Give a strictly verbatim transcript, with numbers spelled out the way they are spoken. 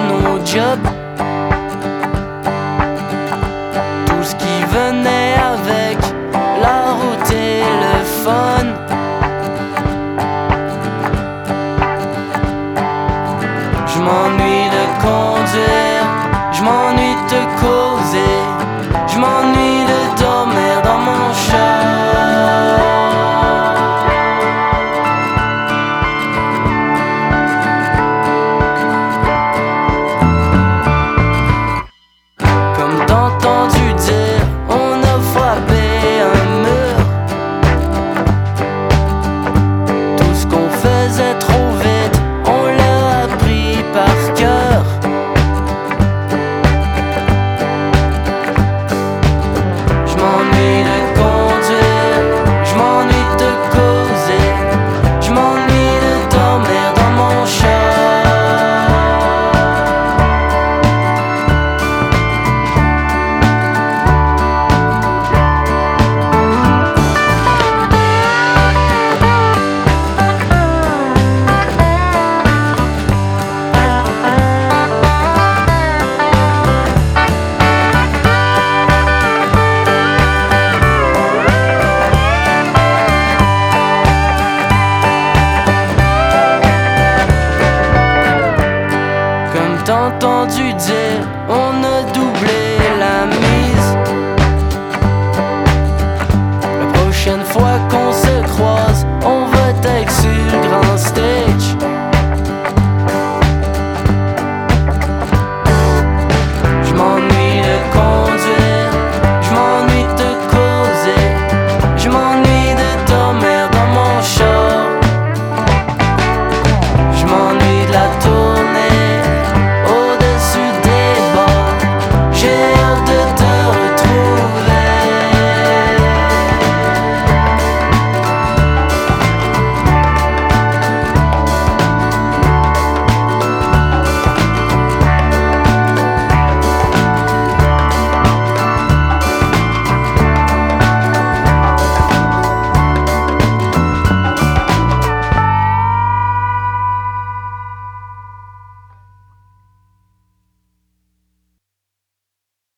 nos jobs, tout ce qui venait avec, la route et le fun. Je m'ennuie de conduire, je m'ennuie de te causer, je m'ennuie de dormir dans mon char. Comme t'as entendu dire, on a frappé un mur. Tout ce qu'on faisait trop vite, on l'a appris par cœur. Je m'ennuie de conduire, je m'ennuie de te causer, je m'ennuie de dormir dans mon char. Comme t'as entendu dire, on a doublé la mise. La prochaine fois qu'on se croise, on va être sur le grand stage.